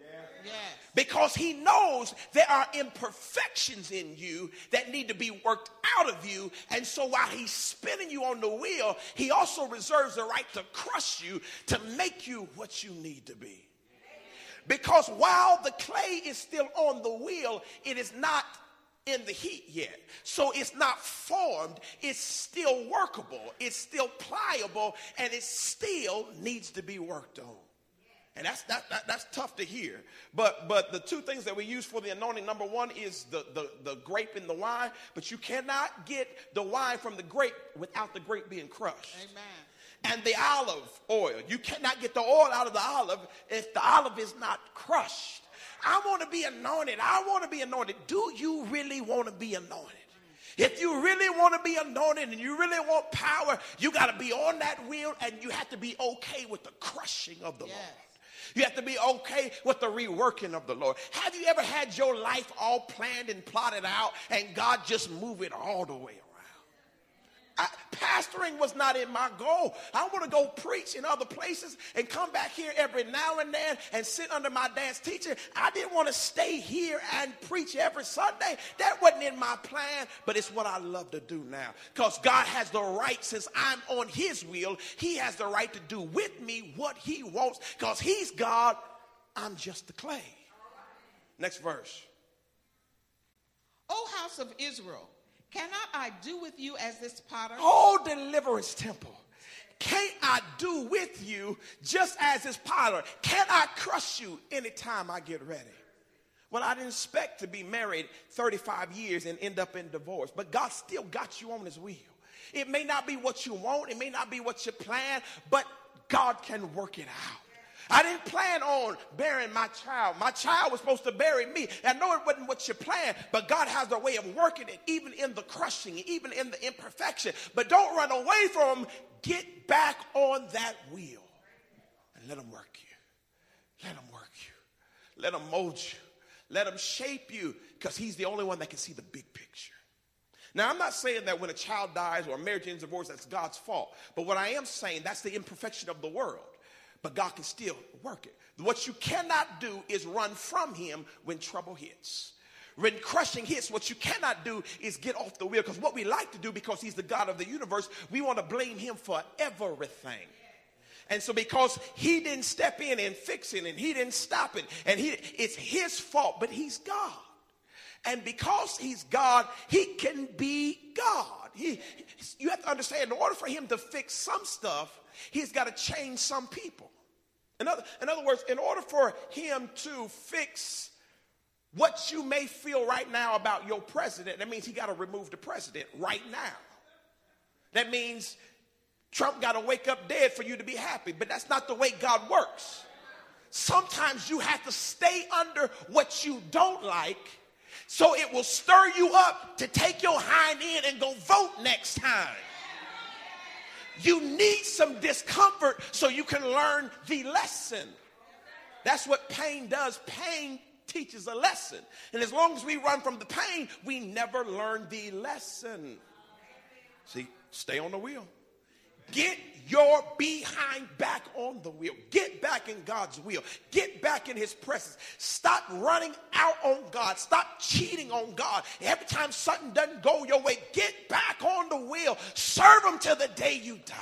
Yes. Because he knows there are imperfections in you that need to be worked out of you. And so while he's spinning you on the wheel, he also reserves the right to crush you to make you what you need to be. Because while the clay is still on the wheel, it is not in the heat yet. So it's not formed. It's still workable. It's still pliable, and it still needs to be worked on. And that's that, that, that's tough to hear. But but the two things that we use for the anointing, number one is the, the, the grape and the wine. But you cannot get the wine from the grape without the grape being crushed. Amen. And the olive oil. You cannot get the oil out of the olive if the olive is not crushed. I want to be anointed. I want to be anointed. Do you really want to be anointed? If you really want to be anointed and you really want power, you got to be on that wheel, and you have to be okay with the crushing of the Yes. Lord. You have to be okay with the reworking of the Lord. Have you ever had your life all planned and plotted out and God just move it all the way around? I, pastoring was not in my goal. I want to go preach in other places and come back here every now and then and sit under my dad's teaching. I didn't want to stay here and preach every Sunday. That wasn't in my plan, but it's what I love to do now. Because God has the right, since I'm on his wheel, he has the right to do with me what he wants, because he's God, I'm just the clay. Next verse. O house of Israel, cannot I do with you as this potter? Oh, Deliverance Temple, can't I do with you just as this potter? Can I crush you anytime I get ready? Well, I didn't expect to be married thirty-five years and end up in divorce, but God still got you on his wheel. It may not be what you want, it may not be what you plan, but God can work it out. I didn't plan on burying my child. My child was supposed to bury me. I know it wasn't what you planned, but God has a way of working it, even in the crushing, even in the imperfection. But don't run away from him. Get back on that wheel and let him work you. Let him work you. Let him mold you. Let him shape you, because he's the only one that can see the big picture. Now, I'm not saying that when a child dies or a marriage ends divorce, that's God's fault. But what I am saying, that's the imperfection of the world. But God can still work it. What you cannot do is run from him when trouble hits. When crushing hits, what you cannot do is get off the wheel. Because what we like to do, because he's the God of the universe, we want to blame him for everything. And so because he didn't step in and fix it, and he didn't stop it, and he, it's his fault, but he's God. And because he's God, he can be God. He, you have to understand, in order for him to fix some stuff, he's got to change some people. In other, in other words, in order for him to fix what you may feel right now about your president, that means he got to remove the president right now. That means Trump got to wake up dead for you to be happy, but that's not the way God works. Sometimes you have to stay under what you don't like, so it will stir you up to take your hind end and go vote next time. You need some discomfort so you can learn the lesson. That's what pain does. Pain teaches a lesson. And as long as we run from the pain, we never learn the lesson. See, stay on the wheel. Get your behind back on the wheel. Get back in God's wheel. Get back in his presence. Stop running out on God. Stop cheating on God. Every time something doesn't go your way, get back on the wheel. Serve him till the day you die.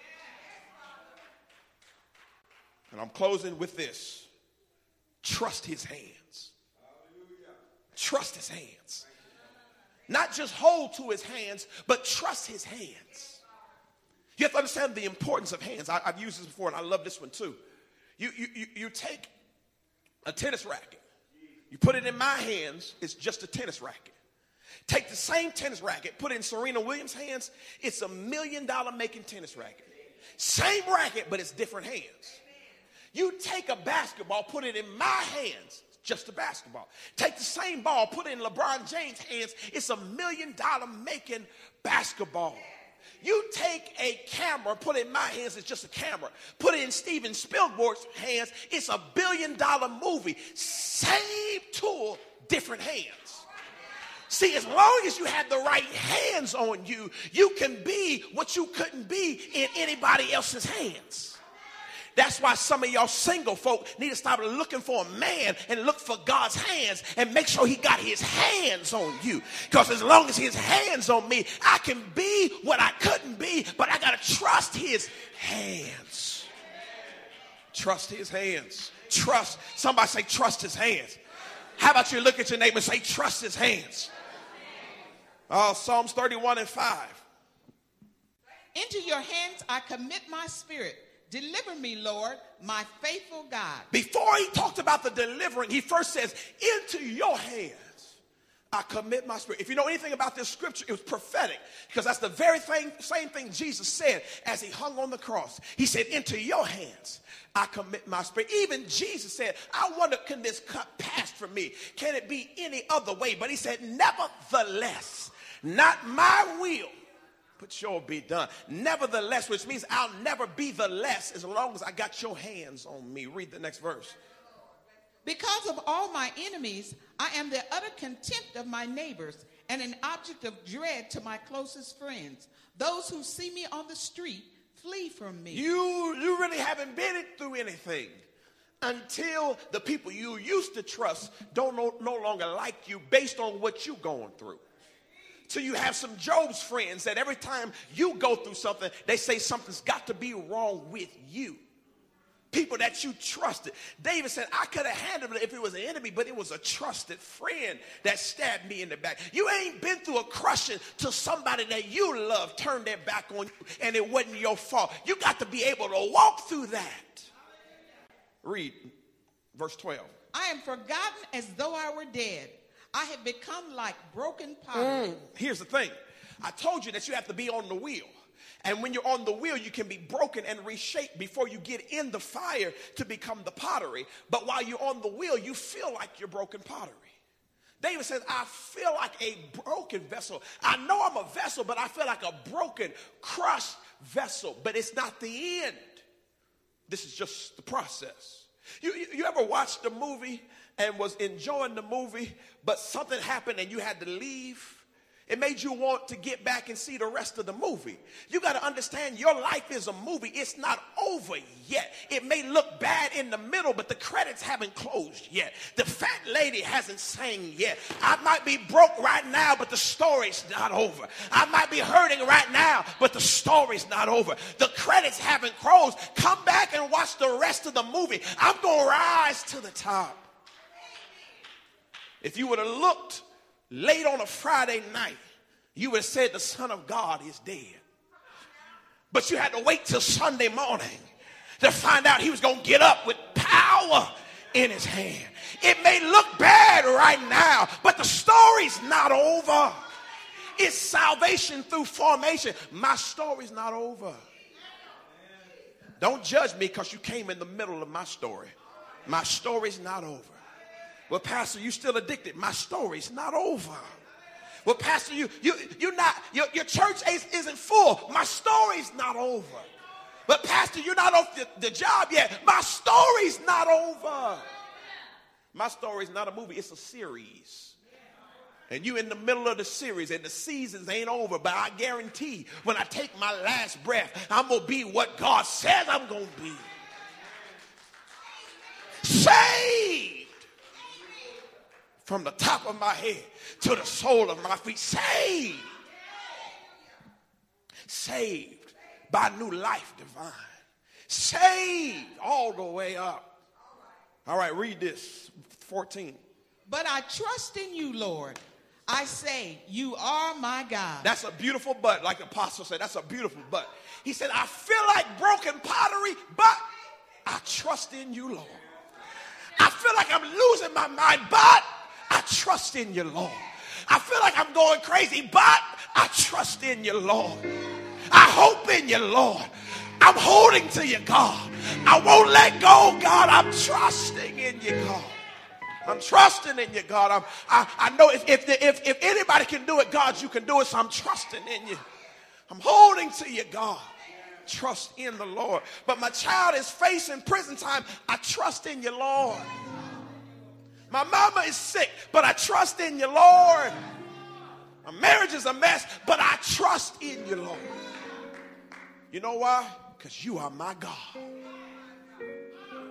And I'm closing with this. Trust his hands. Trust his hands. Not just hold to his hands, but trust his hands. You have to understand the importance of hands. I, I've used this before, and I love this one too. You, you, you, you take a tennis racket. You put it in my hands, it's just a tennis racket. Take the same tennis racket, put it in Serena Williams' hands, it's a million dollar making tennis racket. Same racket, but it's different hands. You take a basketball, put it in my hands, it's just a basketball. Take the same ball, put it in LeBron James' hands, it's a million dollar making basketball. You take a camera, put it in my hands, it's just a camera. Put it in Steven Spielberg's hands, it's a billion dollar movie. Same tool, different hands. See, as long as you have the right hands on you, you can be what you couldn't be in anybody else's hands. That's why some of y'all single folk need to stop looking for a man and look for God's hands and make sure he got his hands on you. Because as long as his hands on me, I can be what I couldn't be, but I got to trust his hands. Trust his hands. Trust. Somebody say trust his hands. How about you look at your neighbor and say trust his hands. Oh, Psalms thirty-one and five. Into your hands I commit my spirit. Deliver me, Lord, my faithful God. Before he talked about the delivering, he first says, into your hands I commit my spirit. If you know anything about this scripture, it was prophetic, because that's the very thing, same thing Jesus said as he hung on the cross. He said, into your hands I commit my spirit. Even Jesus said, I wonder, can this cup pass from me? Can it be any other way? But he said, nevertheless, not my will, but your be done. Nevertheless, which means I'll never be the less as long as I got your hands on me. Read the next verse. Because of all my enemies, I am the utter contempt of my neighbors and an object of dread to my closest friends. Those who see me on the street flee from me. You, you really haven't been through anything until the people you used to trust don't no, no longer like you based on what you're going through. So you have some Job's friends that every time you go through something, they say something's got to be wrong with you. People that you trusted. David said, I could have handled it if it was an enemy, but it was a trusted friend that stabbed me in the back. You ain't been through a crushing till somebody that you love turned their back on you and it wasn't your fault. You got to be able to walk through that. Read verse twelve. I am forgotten as though I were dead. I have become like broken pottery. Mm. Here's the thing. I told you that you have to be on the wheel. And when you're on the wheel, you can be broken and reshaped before you get in the fire to become the pottery. But while you're on the wheel, you feel like you're broken pottery. David says, I feel like a broken vessel. I know I'm a vessel, but I feel like a broken, crushed vessel. But it's not the end. This is just the process. You, you, you ever watched a movie and was enjoying the movie, but something happened and you had to leave? It made you want to get back and see the rest of the movie. You got to understand your life is a movie. It's not over yet. It may look bad in the middle, but the credits haven't closed yet. The fat lady hasn't sang yet. I might be broke right now, but the story's not over. I might be hurting right now, but the story's not over. The credits haven't closed. Come back and watch the rest of the movie. I'm going to rise to the top. If you would have looked late on a Friday night, you would have said the Son of God is dead. But you had to wait till Sunday morning to find out he was going to get up with power in his hand. It may look bad right now, but the story's not over. It's salvation through formation. My story's not over. Don't judge me because you came in the middle of my story. My story's not over. Well, Pastor, you still addicted. My story's not over. Well, Pastor, you you you're not your, your church isn't full. My story's not over. But Pastor, you're not off the, the job yet. My story's not over. My story's not a movie, it's a series. And you in the middle of the series and the seasons ain't over, but I guarantee when I take my last breath, I'm gonna be what God says I'm gonna be. Saved. From the top of my head to the sole of my feet. Saved. Saved by new life divine. Saved all the way up. All right, read this. fourteen. But I trust in you, Lord. I say, you are my God. That's a beautiful but, like the apostle said. That's a beautiful but. He said, I feel like broken pottery, but I trust in you, Lord. I feel like I'm losing my mind, but I trust in you, Lord. I feel like I'm going crazy, but I trust in you, Lord. I hope in you, Lord. I'm holding to you, God. I won't let go, God. I'm trusting in you, God. I'm trusting in you, God. I'm, I, I know if, if, if, if anybody can do it, God, you can do it, so I'm trusting in you. I'm holding to you, God. Trust in the Lord. But my child is facing prison time. I trust in you, Lord. My mama is sick, but I trust in you, Lord. My marriage is a mess, but I trust in you, Lord. You know why? Because you are my God.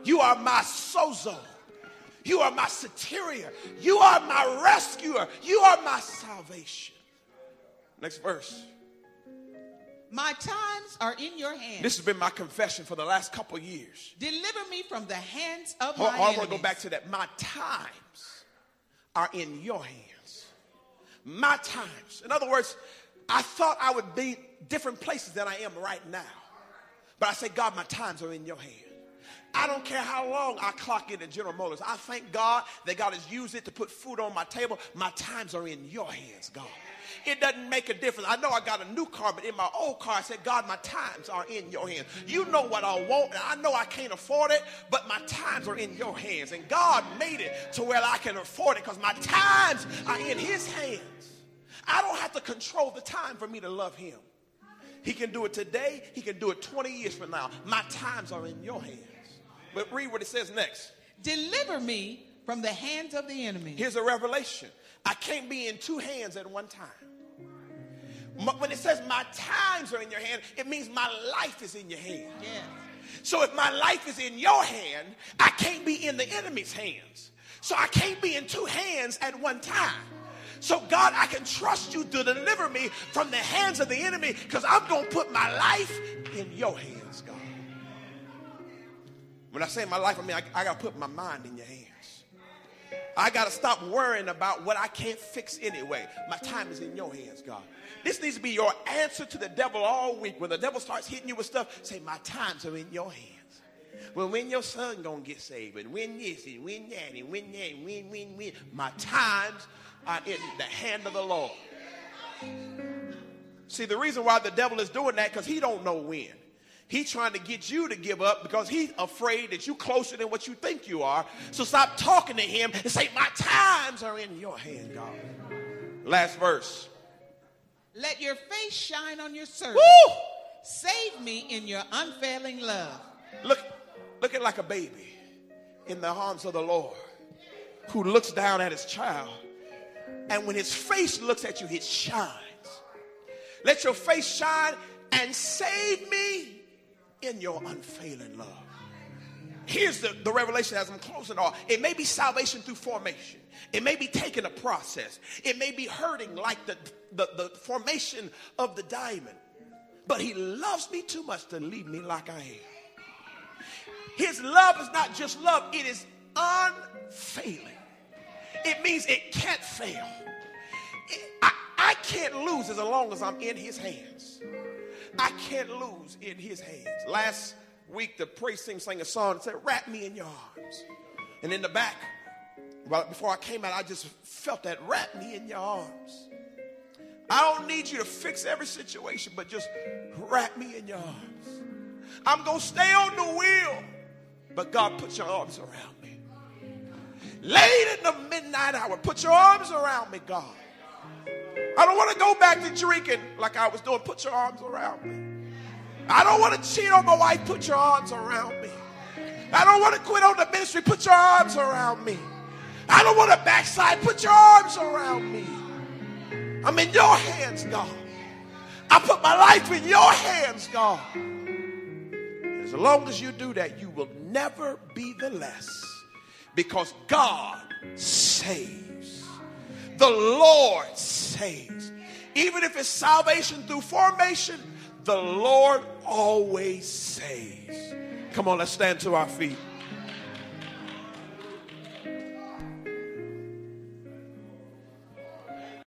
You are my sozo. You are my soteria. You are my rescuer. You are my salvation. Next verse. My times are in your hands. This has been my confession for the last couple of years. Deliver me from the hands of Hold, my hold, I enemies. want to go back to that. My times are in your hands. My times. In other words, I thought I would be different places than I am right now. But I say, God, my times are in your hands. I don't care how long I clock in at General Motors. I thank God that God has used it to put food on my table. My times are in your hands, God. It doesn't make a difference. I know I got a new car, but in my old car, I said, God, my times are in your hands. You know what I want, and I know I can't afford it, but my times are in your hands. And God made it to where I can afford it because my times are in his hands. I don't have to control the time for me to love him. He can do it today. He can do it twenty years from now. My times are in your hands. But read what it says next. Deliver me from the hands of the enemy. Here's a revelation. I can't be in two hands at one time. When it says my times are in your hand, it means my life is in your hand. Yes. So if my life is in your hand, I can't be in the enemy's hands. So I can't be in two hands at one time. So God, I can trust you to deliver me from the hands of the enemy because I'm going to put my life in your hands, God. When I say my life, I mean I, I got to put my mind in your hands. I got to stop worrying about what I can't fix anyway. My time is in your hands, God. This needs to be your answer to the devil all week. When the devil starts hitting you with stuff, say, my times are in your hands. Well, when your son going to get saved, and when this, and when that, and when that, and when, when, when. My times are in the hand of the Lord. See, the reason why the devil is doing that, because he don't know when. He's trying to get you to give up because he's afraid that you're closer than what you think you are. So stop talking to him and say, my times are in your hand, God. Last verse. Let your face shine on your servant. Woo! Save me in your unfailing love. Look, look at like a baby in the arms of the Lord who looks down at his child. And when his face looks at you, it shines. Let your face shine and save me in your unfailing love. Here's the, the revelation as I'm closing off. It may be salvation through formation. It may be taking a process. It may be hurting like the, the, the formation of the diamond. But he loves me too much to leave me like I am. His love is not just love. It is unfailing. It means it can't fail. It, I, I can't lose as long as I'm in his hands. I can't lose in his hands. Last week, the praise team sang a song that said, wrap me in your arms. And in the back, well, before I came out, I just felt that, wrap me in your arms. I don't need you to fix every situation, but just wrap me in your arms. I'm going to stay on the wheel, but God, put your arms around me. Late in the midnight hour, put your arms around me, God. I don't want to go back to drinking like I was doing. Put your arms around me. I don't want to cheat on my wife. Put your arms around me. I don't want to quit on the ministry. Put your arms around me. I don't want to backslide. Put your arms around me. I'm in your hands, God. I put my life in your hands, God. And as long as you do that, you will never be the less because God saves. The Lord saves. Even if it's salvation through formation, the Lord always saves. Come on, let's stand to our feet.